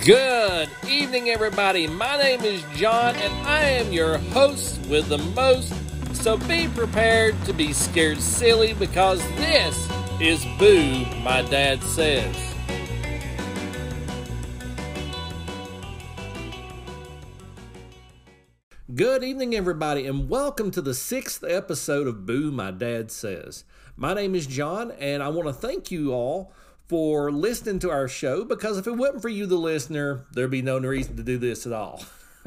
Good evening, everybody. My name is John, and I am your host with the most. So be prepared to be scared silly because this is Boo, My Dad Says. Good evening, everybody, and welcome to the 6th episode of Boo, My Dad Says. My name is John, and I want to thank you all for listening to our show, because if it wasn't for you, the listener, there'd be no reason to do this at all.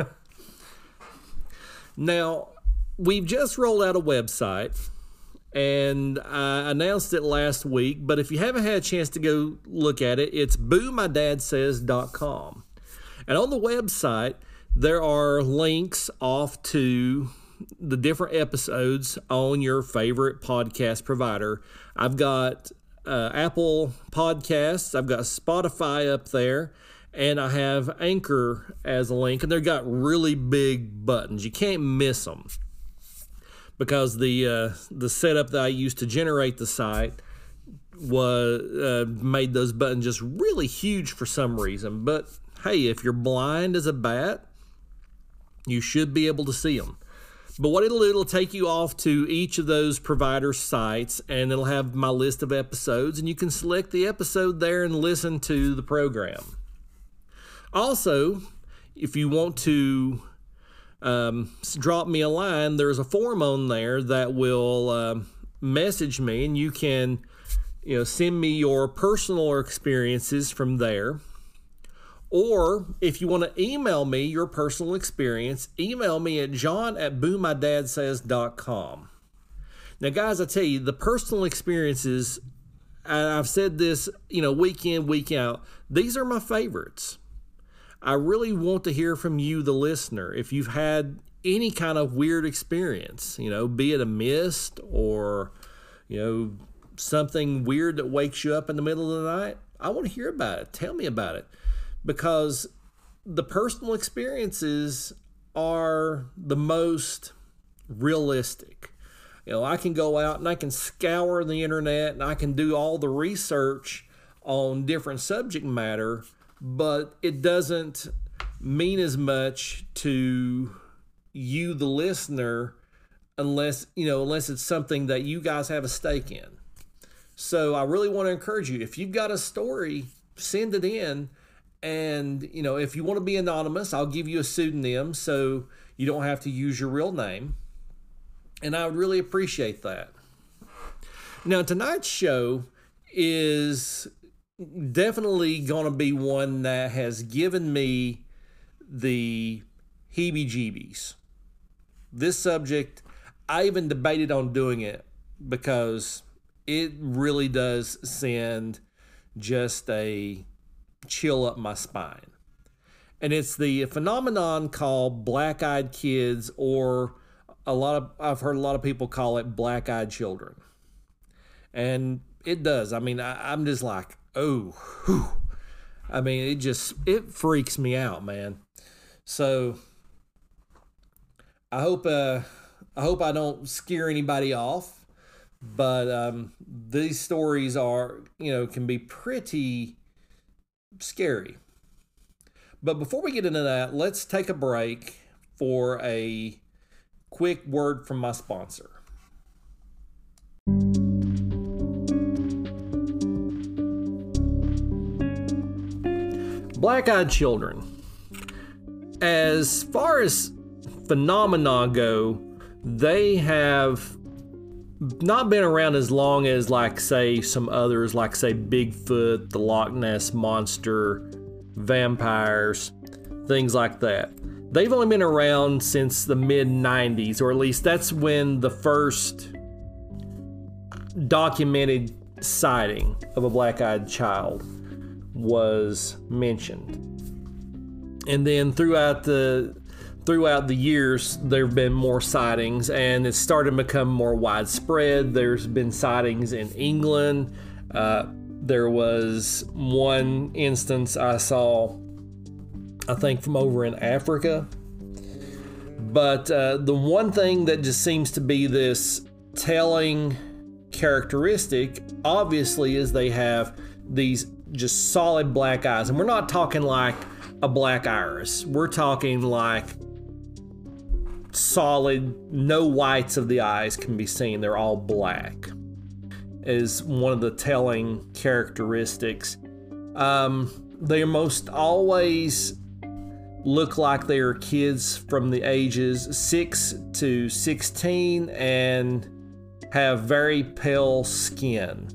Now, we've just rolled out a website, and I announced it last week, but if you haven't had a chance to go look at it, it's boomydadsays.com. And on the website, there are links off to the different episodes on your favorite podcast provider. I've got Apple Podcasts, I've got Spotify up there, and I have Anchor as a link, and they've got really big buttons. You can't miss them because the setup that I used to generate the site was made those buttons just really huge for some reason. But hey, if you're blind as a bat, you should be able to see them. But what it'll take you off to each of those provider sites, and it'll have my list of episodes, and you can select the episode there and listen to the program. Also, if you want to drop me a line, there's a form on there that will message me, and you can send me your personal experiences from there. Or if you want to email me your personal experience, email me at john@boomydadsays.com. Now, guys, I tell you, the personal experiences, and I've said this, week in, week out, these are my favorites. I really want to hear from you, the listener, if you've had any kind of weird experience, be it a mist or, something weird that wakes you up in the middle of the night. I want to hear about it. Tell me about it. Because the personal experiences are the most realistic. I can go out and I can scour the internet and I can do all the research on different subject matter, but it doesn't mean as much to you, the listener, unless it's something that you guys have a stake in. So I really want to encourage you, if you've got a story, send it in. And, if you want to be anonymous, I'll give you a pseudonym so you don't have to use your real name. And I would really appreciate that. Now, tonight's show is definitely going to be one that has given me the heebie-jeebies. This subject, I even debated on doing it because it really does send just a chill up my spine. And it's the phenomenon called black-eyed kids, or I've heard a lot of people call it black-eyed children. And it does. I mean, I'm just like, oh, whew. I mean, it freaks me out, man. So I hope I don't scare anybody off, but these stories are, can be pretty scary. But before we get into that, let's take a break for a quick word from my sponsor. Black-eyed children. As far as phenomena go, they have not been around as long as, some others, Bigfoot, the Loch Ness Monster, vampires, things like that. They've only been around since the mid-90s, or at least that's when the first documented sighting of a black-eyed child was mentioned. And then throughout the years, there have been more sightings, and it's started to become more widespread. There's been sightings in England. There was one instance I saw, I think, from over in Africa. But the one thing that just seems to be this telling characteristic, obviously, is they have these just solid black eyes. And we're not talking like a black iris. We're talking like solid, no whites of the eyes can be seen. They're all black, is one of the telling characteristics. They most always look like they are kids from the ages 6 to 16 and have very pale skin.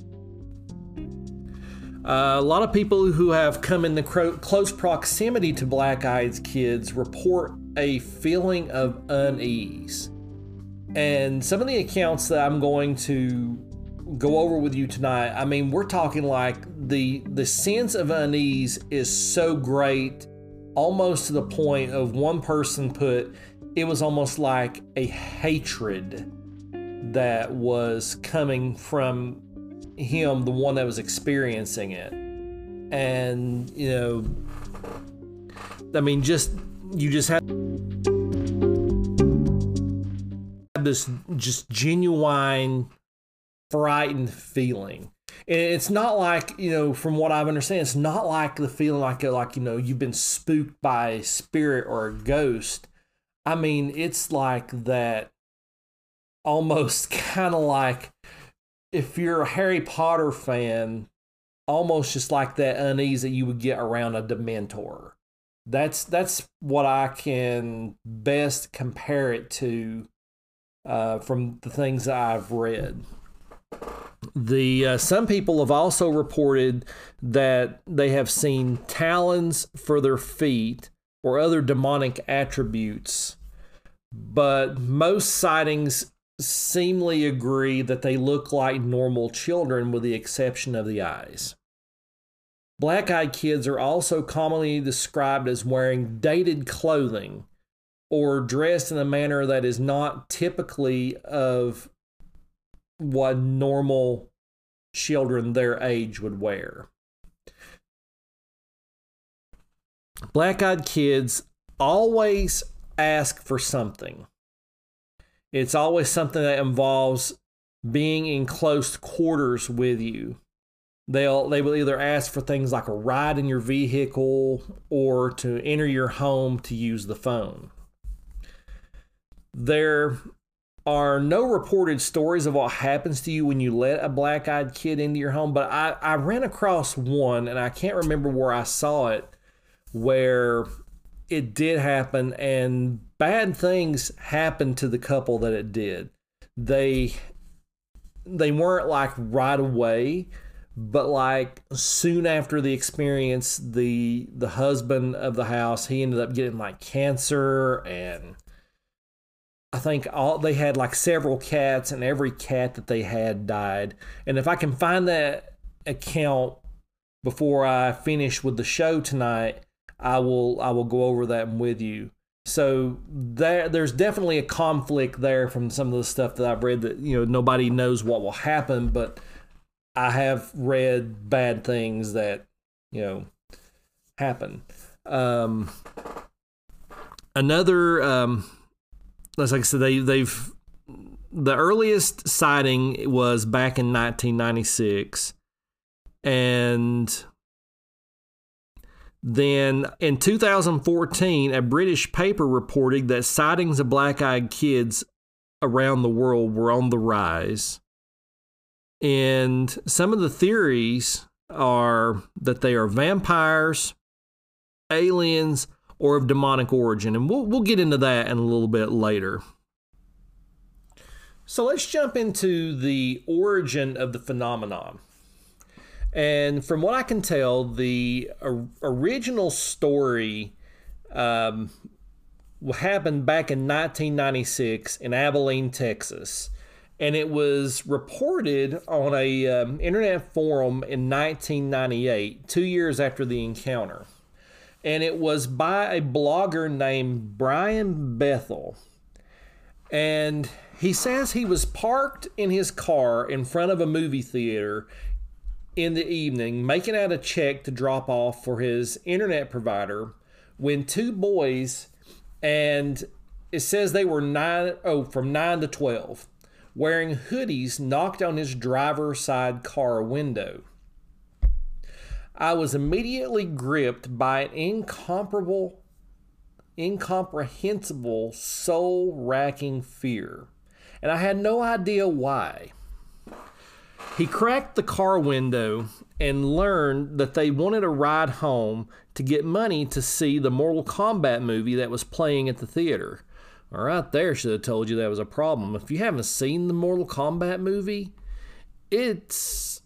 A lot of people who have come into close proximity to black-eyed kids report a feeling of unease. And some of the accounts that I'm going to go over with you tonight, I mean, we're talking like the sense of unease is so great, almost to the point of one person put, it was almost like a hatred that was coming from him, the one that was experiencing it. And, you know, I mean, you just have this just genuine frightened feeling. And it's not like, you know, from what I understand, it's not like the feeling like, you know, you've been spooked by a spirit or a ghost. I mean, it's like that, almost kind of like if you're a Harry Potter fan, almost just like that unease that you would get around a Dementor. That's what I can best compare it to from the things that I've read. Some people have also reported that they have seen talons for their feet or other demonic attributes, but most sightings seemingly agree that they look like normal children with the exception of the eyes. Black-eyed kids are also commonly described as wearing dated clothing or dressed in a manner that is not typically of what normal children their age would wear. Black-eyed kids always ask for something. It's always something that involves being in close quarters with you. They will either ask for things like a ride in your vehicle or to enter your home to use the phone. There are no reported stories of what happens to you when you let a black-eyed kid into your home, but I ran across one, and I can't remember where I saw it, where it did happen, and bad things happened to the couple that it did. They weren't like right away, but like soon after the experience, the husband of the house, he ended up getting like cancer, and I think they had like several cats, and every cat that they had died. And if I can find that account before I finish with the show tonight, I will go over that with you. So there's definitely a conflict there from some of the stuff that I've read, that, you know, nobody knows what will happen, but I have read bad things that, you know, happen. Another, like I said, the earliest sighting was back in 1996, and then in 2014, a British paper reported that sightings of black-eyed kids around the world were on the rise. And some of the theories are that they are vampires, aliens, or of demonic origin. And we'll get into that in a little bit later. So let's jump into the origin of the phenomenon. And from what I can tell, the original story happened back in 1996 in Abilene, Texas. And it was reported on a internet forum in 1998, 2 years after the encounter. And it was by a blogger named Brian Bethel. And he says he was parked in his car in front of a movie theater in the evening, making out a check to drop off for his internet provider, when two boys, and it says they were from 9 to 12, wearing hoodies, knocked on his driver's side car window. I was immediately gripped by an incomprehensible, soul-racking fear, and I had no idea why. He cracked the car window and learned that they wanted a ride home to get money to see the Mortal Kombat movie that was playing at the theater. All right, there should have told you that was a problem. If you haven't seen the Mortal Kombat movie, it's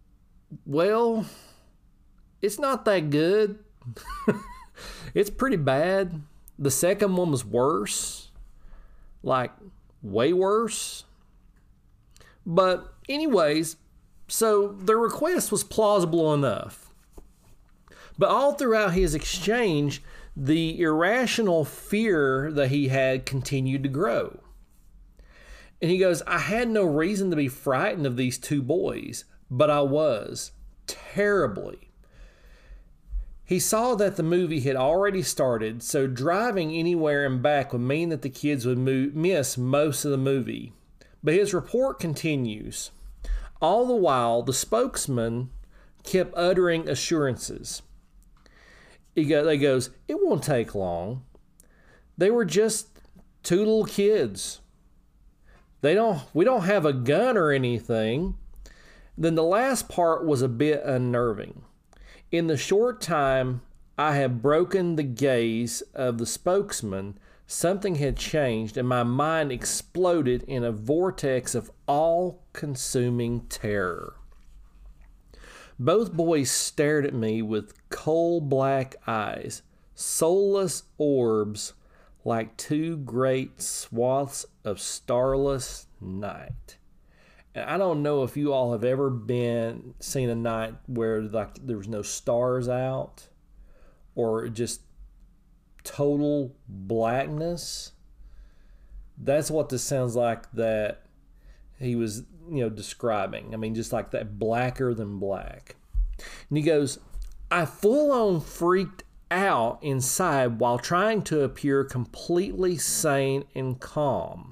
not that good. It's pretty bad. The second one was worse. Like, way worse. But anyways, so the request was plausible enough. But all throughout his exchange, the irrational fear that he had continued to grow. And he goes, I had no reason to be frightened of these two boys, but I was, terribly. He saw that the movie had already started, so driving anywhere and back would mean that the kids would miss most of the movie. But his report continues. All the while, the spokesman kept uttering assurances. He goes, it won't take long. They were just two little kids. We don't have a gun or anything. Then the last part was a bit unnerving. In the short time I had broken the gaze of the spokesman, something had changed and my mind exploded in a vortex of all-consuming terror. Both boys stared at me with coal-black eyes, soulless orbs like two great swaths of starless night. And I don't know if you all have ever seen a night where like there was no stars out or just total blackness. That's what this sounds like that he was, describing. I mean, just like that, blacker than black. And he goes, I full on freaked out inside while trying to appear completely sane and calm.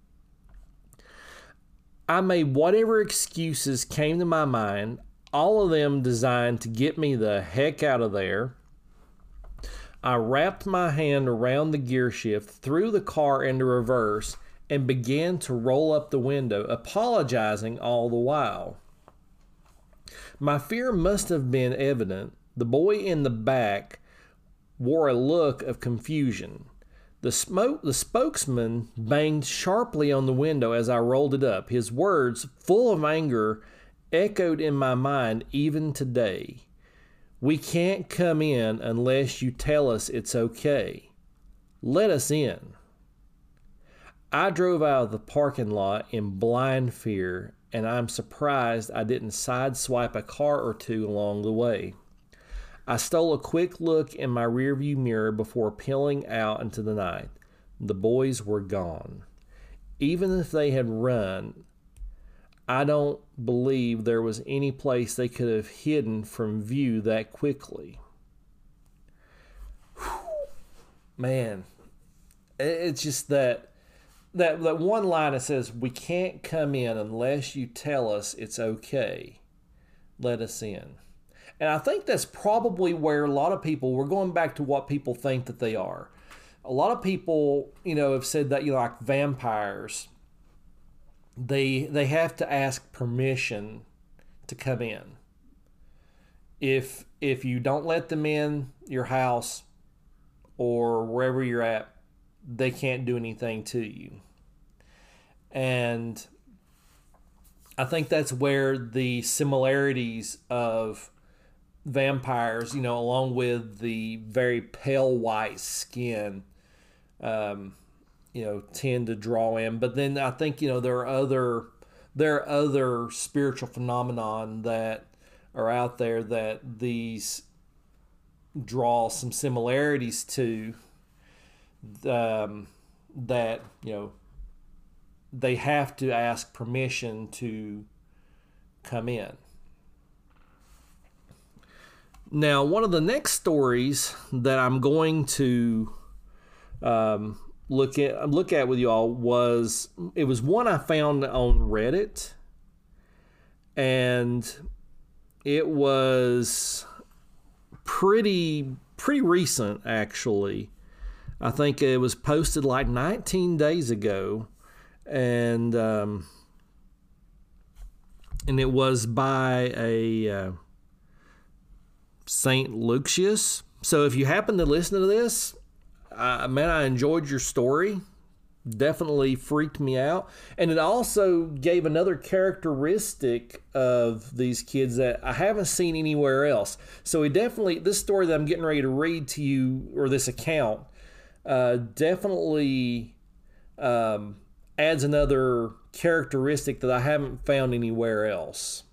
I made whatever excuses came to my mind, all of them designed to get me the heck out of there. I wrapped my hand around the gear shift, threw the car into reverse, and began to roll up the window, apologizing all the while. My fear must have been evident. The boy in the back wore a look of confusion. The spokesman banged sharply on the window as I rolled it up. His words, full of anger, echoed in my mind even today. We can't come in unless you tell us it's okay. Let us in. I drove out of the parking lot in blind fear, and I'm surprised I didn't sideswipe a car or two along the way. I stole a quick look in my rearview mirror before peeling out into the night. The boys were gone. Even if they had run, I don't believe there was any place they could have hidden from view that quickly. Whew. Man, it's just that one line that says, we can't come in unless you tell us it's okay. Let us in. And I think that's probably where a lot of people, we're going back to what people think that they are. A lot of people, have said that, like vampires, they have to ask permission to come in. If you don't let them in your house or wherever you're at, they can't do anything to you. And I think that's where the similarities of vampires, along with the very pale white skin, tend to draw in. But then I think, there are other spiritual phenomenon that are out there that these draw some similarities to, that, they have to ask permission to come in. Now, one of the next stories that I'm going to look at with y'all was one I found on Reddit, and it was pretty recent, actually. I think it was posted like 19 days ago, and it was by a St. Lucius. So if you happen to listen to this, man, I enjoyed your story. Definitely freaked me out. And it also gave another characteristic of these kids that I haven't seen anywhere else. So this story that I'm getting ready to read to you, or this account, definitely adds another characteristic that I haven't found anywhere else.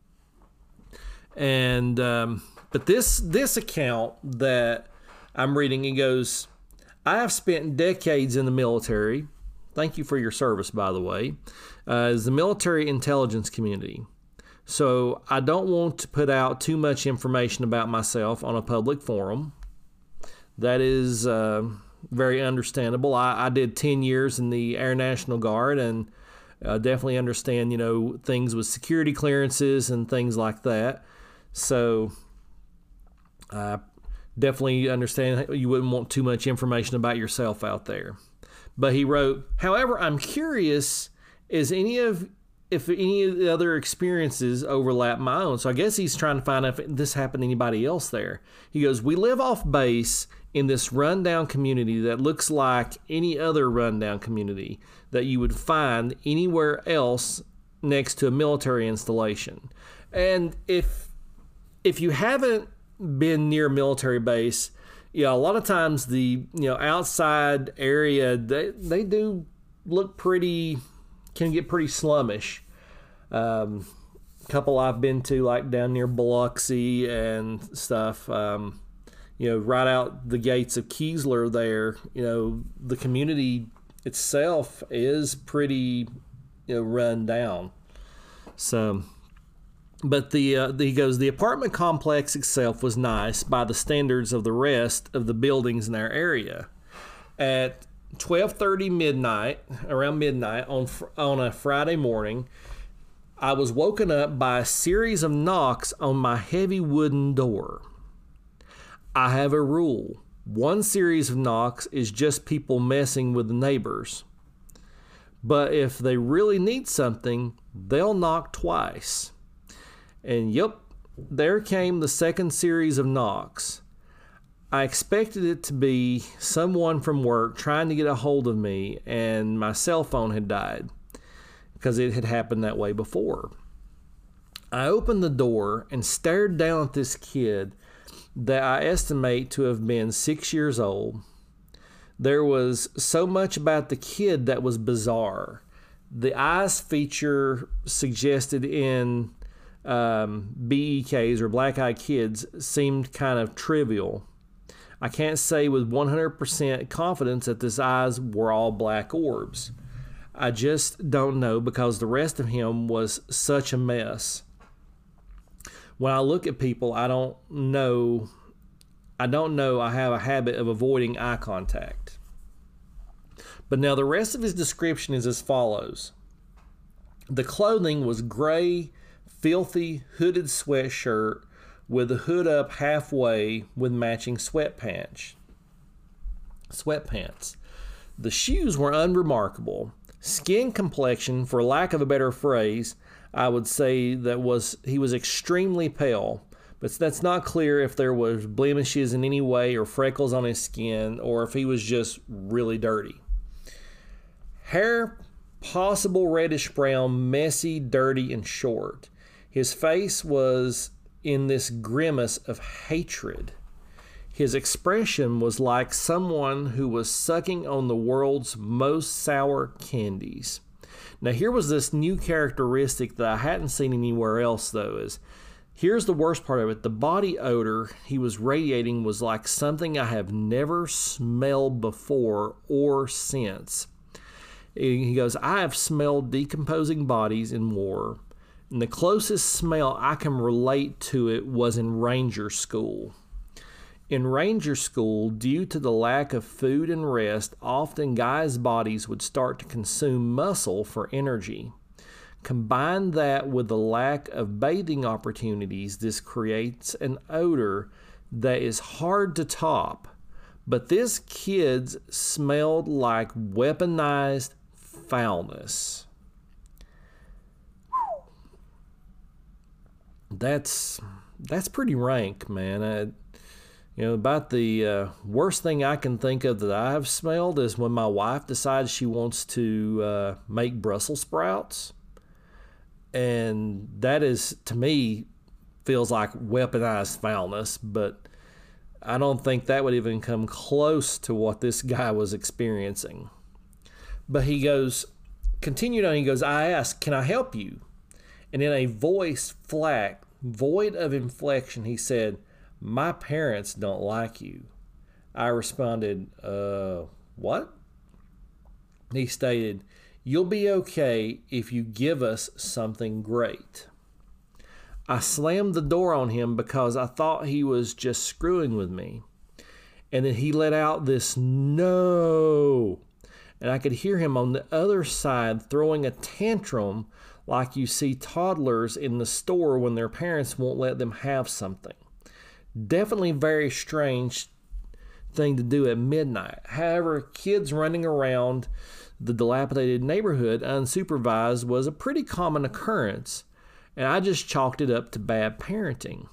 And but this account that I'm reading, it goes, I have spent decades in the military. Thank you for your service, by the way. As the military intelligence community. So I don't want to put out too much information about myself on a public forum. That is very understandable. I did 10 years in the Air National Guard, and definitely understand, things with security clearances and things like that. So I definitely understand you wouldn't want too much information about yourself out there. But he wrote, however, I'm curious if any of the other experiences overlap my own. So I guess he's trying to find out if this happened to anybody else there. He goes, we live off base in this rundown community that looks like any other rundown community that you would find anywhere else next to a military installation. And if you haven't been near a military base, a lot of times the outside area they do look can get pretty slummish. Couple I've been to, like down near Biloxi and stuff, right out the gates of Keesler there, the community itself is pretty run down. So, but he goes, the apartment complex itself was nice by the standards of the rest of the buildings in our area. At 12:30 around midnight on a Friday morning, I was woken up by a series of knocks on my heavy wooden door. I have a rule. One series of knocks is just people messing with the neighbors. But if they really need something, they'll knock twice. And yep, there came the second series of knocks. I expected it to be someone from work trying to get a hold of me, and my cell phone had died because it had happened that way before. I opened the door and stared down at this kid that I estimate to have been 6 years old. There was so much about the kid that was bizarre. The eyes feature suggested in BEKs or black-eyed kids seemed kind of trivial. I can't say with 100% confidence that his eyes were all black orbs. I just don't know because the rest of him was such a mess. When I look at people, I don't know. I have a habit of avoiding eye contact. But now the rest of his description is as follows. The clothing was gray, filthy, hooded sweatshirt with the hood up halfway with matching sweatpants. The shoes were unremarkable. Skin complexion, for lack of a better phrase, I would say he was extremely pale, but that's not clear if there was blemishes in any way or freckles on his skin or if he was just really dirty. Hair, possible reddish brown, messy, dirty, and short. His face was in this grimace of hatred. His expression was like someone who was sucking on the world's most sour candies. Now here was this new characteristic that I hadn't seen anywhere else, though, is here's the worst part of it. The body odor he was radiating was like something I have never smelled before or since. He goes, I have smelled decomposing bodies in war, and the closest smell I can relate to it was in Ranger School. In Ranger School, due to the lack of food and rest, often guys' bodies would start to consume muscle for energy. Combine that with the lack of bathing opportunities, this creates an odor that is hard to top. But this kid smelled like weaponized foulness. That's pretty rank, man. About the worst thing I can think of that I've smelled is when my wife decides she wants to make Brussels sprouts. And that is, to me, feels like weaponized foulness, but I don't think that would even come close to what this guy was experiencing. But he continued on, he goes, I asked, can I help you? And in a voice flat, void of inflection, he said, my parents don't like you. I responded, what? He stated, you'll be okay if you give us something great. I slammed the door on him because I thought he was just screwing with me. And then he let out this no. And I could hear him on the other side throwing a tantrum like you see toddlers in the store when their parents won't let them have something. Definitely very strange thing to do at midnight. However, kids running around the dilapidated neighborhood unsupervised was a pretty common occurrence, and I just chalked it up to bad parenting.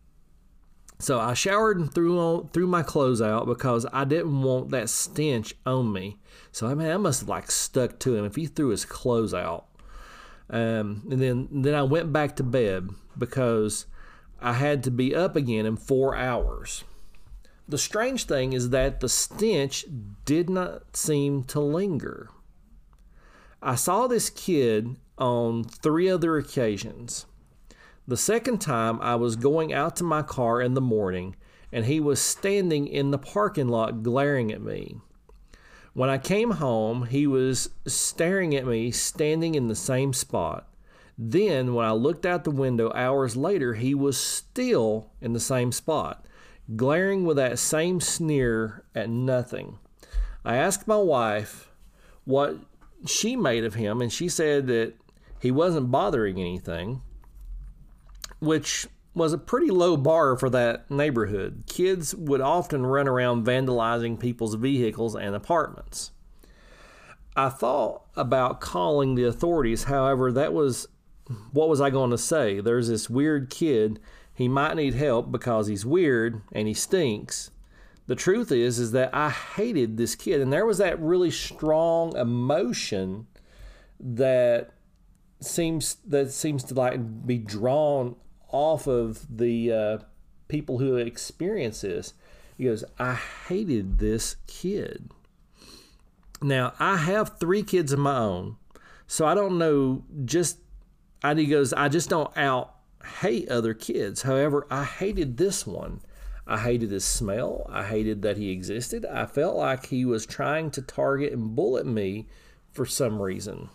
So I showered and threw my clothes out because I didn't want that stench on me. So I must have stuck to him if he threw his clothes out. And then I went back to bed because I had to be up again in 4 hours. The strange thing is that the stench did not seem to linger. I saw this kid on 3 other occasions. The second time I was going out to my car in the morning and he was standing in the parking lot glaring at me. When I came home, he was staring at me standing in the same spot. Then, when I looked out the window hours later, he was still in the same spot, glaring with that same sneer at nothing. I asked my wife what she made of him, and she said that he wasn't bothering anything, which was a pretty low bar for that neighborhood. Kids would often run around vandalizing people's vehicles and apartments. I thought about calling the authorities. However, what was I going to say? There's this weird kid. He might need help because he's weird and he stinks. The truth is that I hated this kid, and there was that really strong emotion that seems to be drawn off of the people who experience this. He goes, I hated this kid. Now, I have 3 kids of my own, so I don't know he goes, I just don't hate other kids. However, I hated this one. I hated his smell. I hated that he existed. I felt like he was trying to target and bully me for some reason.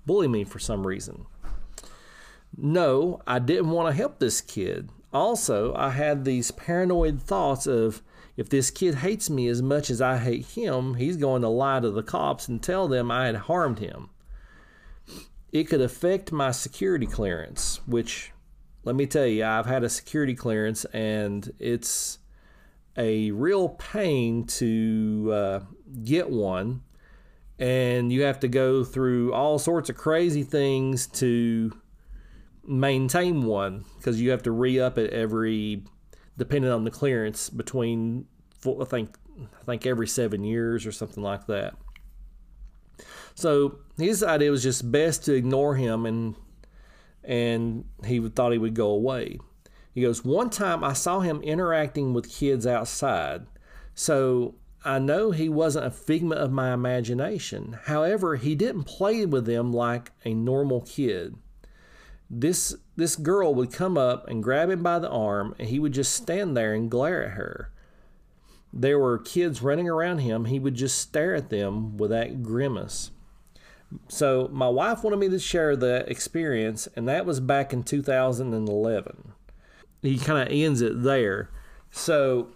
No, I didn't want to help this kid. Also, I had these paranoid thoughts of, if this kid hates me as much as I hate him, he's going to lie to the cops and tell them I had harmed him. It could affect my security clearance, which, let me tell you, I've had a security clearance, and it's a real pain to get one. And you have to go through all sorts of crazy things to maintain one, because you have to re-up it depending on the clearance, between, I think every 7 years or something like that. So his idea was just best to ignore him, and he thought he would go away. He goes, one time I saw him interacting with kids outside, so I know he wasn't a figment of my imagination. However, he didn't play with them like a normal kid. This girl would come up and grab him by the arm, and he would just stand there and glare at her. There were kids running around him. He would just stare at them with that grimace. So my wife wanted me to share the experience, and that was back in 2011. He kind of ends it there. So,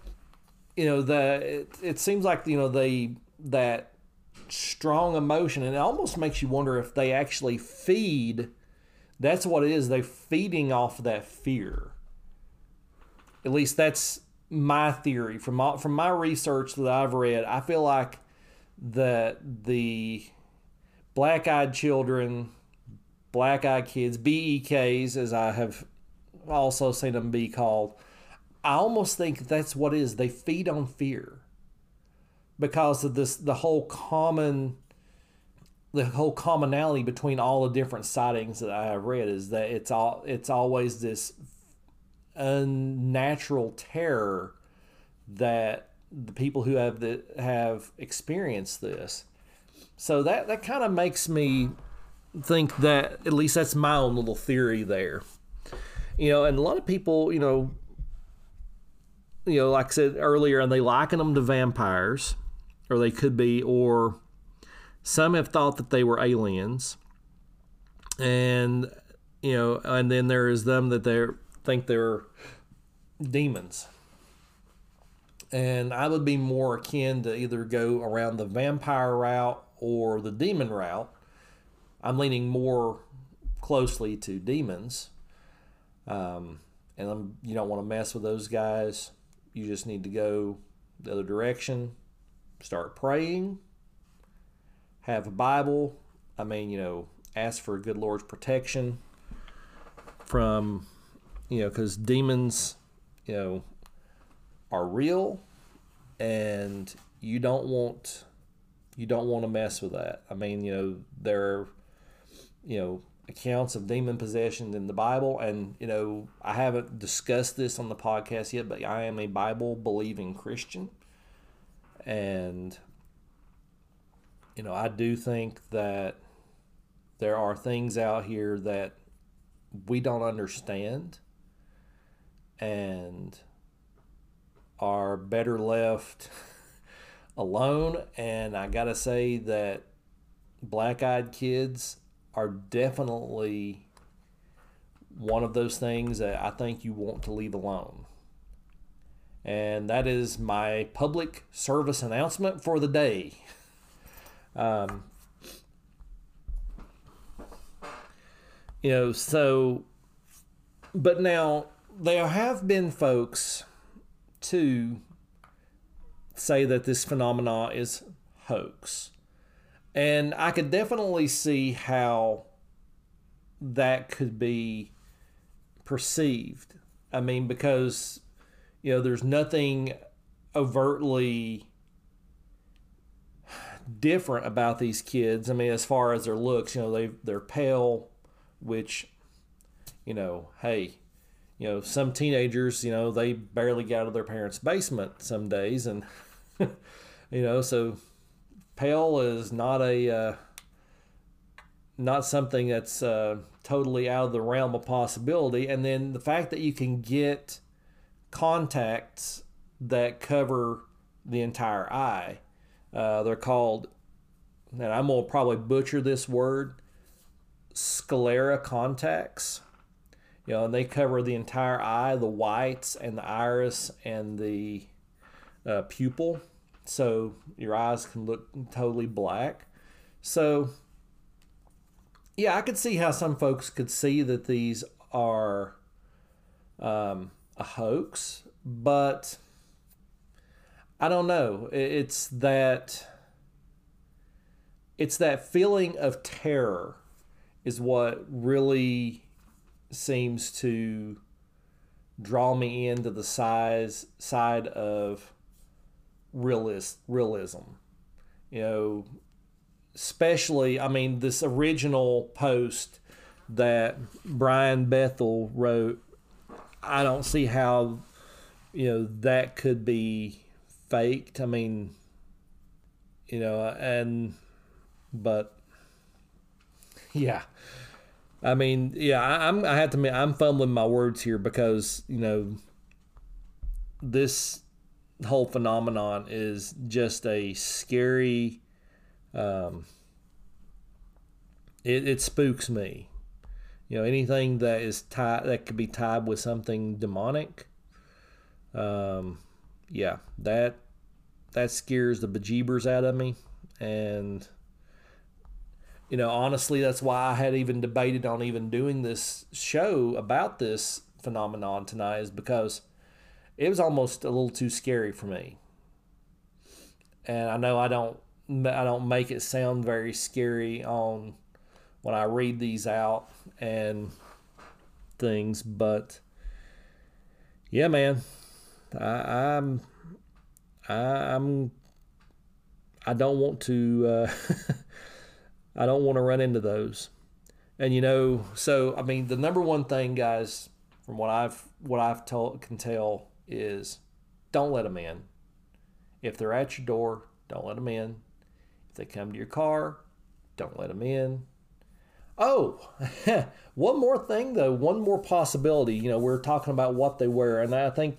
it seems like, that strong emotion, and it almost makes you wonder if they actually feed. That's what it is. They're feeding off that fear. At least that's my theory from my research that I've read. I feel like that the black-eyed children, black-eyed kids, BEKs, as I have also seen them be called, I almost think that's what it is. They feed on fear because of this, the whole commonality between all the different sightings that I have read is that it's always this unnatural terror that the people who have experienced this. So that kind of makes me think that, at least that's my own little theory there. And a lot of people, like I said earlier, and they liken them to vampires, or they could be, or some have thought that they were aliens, and and then there is them that think they're demons. And I would be more akin to either go around the vampire route or the demon route. I'm leaning more closely to demons. You don't want to mess with those guys. You just need to go the other direction. Start praying. Have a Bible. Ask for a good Lord's protection from, because demons, are real, and you don't want to mess with that. There are, accounts of demon possession in the Bible, and I haven't discussed this on the podcast yet, but I am a Bible believing Christian, and I do think that there are things out here that we don't understand and are better left alone. And I gotta say that black-eyed kids are definitely one of those things that I think you want to leave alone. And that is my public service announcement for the day. But now there have been folks to say that this phenomena is hoax. And I could definitely see how that could be perceived. Because, there's nothing overtly different about these kids. As far as their looks, they're pale, which, hey, some teenagers, they barely get out of their parents' basement some days. And, so pale is not something that's totally out of the realm of possibility. And then the fact that you can get contacts that cover the entire eye, they're called, and I'm going to probably butcher this word, sclera contacts. And they cover the entire eye, the whites and the iris and the pupil. So your eyes can look totally black. So, yeah, I could see how some folks could see that these are a hoax, but I don't know. It's that feeling of terror is what really seems to draw me into the side of realism. Especially, this original post that Brian Bethel wrote, I don't see how, that could be faked. But yeah. I have to admit, I'm fumbling my words here because, this whole phenomenon is just a scary, it spooks me. Anything that is that could be tied with something demonic. That scares the bejeebers out of me. And, honestly, that's why I had even debated on even doing this show about this phenomenon tonight, is because it was almost a little too scary for me. And I know I don't make it sound very scary on when I read these out and things, but yeah, man, I'm I don't want to I don't want to run into those. And so I mean, the number one thing, guys, from what I've can tell is don't let them in. If they're at your door, don't let them in. If they come to your car, don't let them in. Oh, one more thing though, one more possibility. We're talking about what they wear, and I think,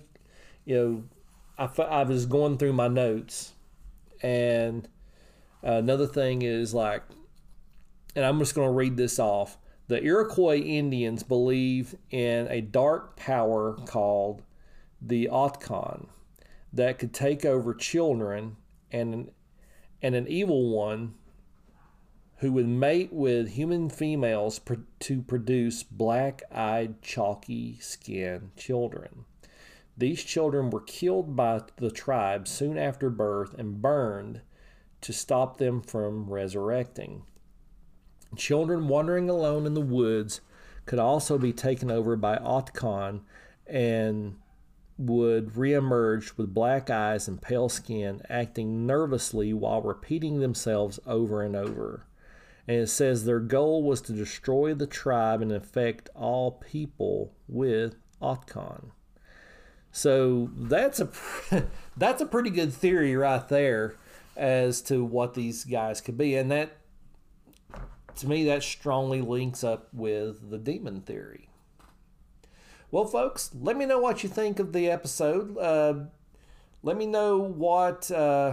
I was going through my notes, and another thing is like, and I'm just going to read this off. The Iroquois Indians believe in a dark power called the Otkon that could take over children, and an evil one who would mate with human females to produce black-eyed, chalky-skinned children. These children were killed by the tribe soon after birth and burned to stop them from resurrecting. Children wandering alone in the woods could also be taken over by Otkon and would reemerge with black eyes and pale skin, acting nervously while repeating themselves over and over. And it says their goal was to destroy the tribe and infect all people with Otkon. So that's a pretty good theory right there as to what these guys could be. And that, to me, that strongly links up with the demon theory. Well, folks, let me know what you think of the episode. Let me know what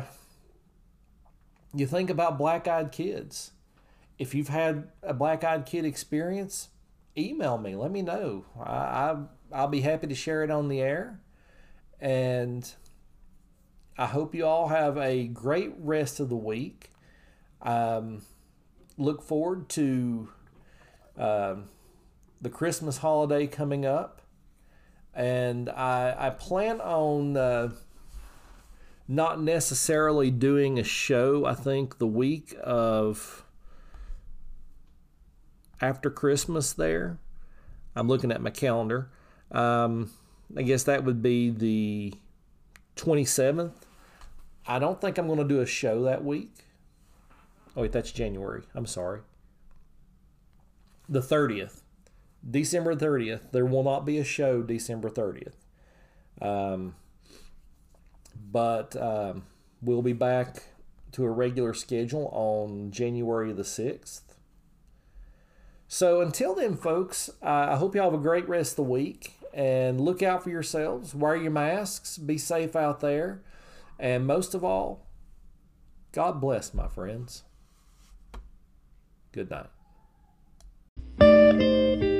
you think about black-eyed kids. If you've had a black-eyed kid experience, email me. Let me know. I'll be happy to share it on the air. And I hope you all have a great rest of the week. Look forward to the Christmas holiday coming up. And I plan on not necessarily doing a show, I think, the week of after Christmas there. I'm looking at my calendar. I guess that would be the 27th. I don't think I'm going to do a show that week. Oh, wait, that's January. I'm sorry. The 30th. December 30th. There will not be a show December 30th. But we'll be back to a regular schedule on January the 6th. So until then, folks, I hope you all have a great rest of the week. And look out for yourselves. Wear your masks. Be safe out there. And most of all, God bless, my friends. Good night.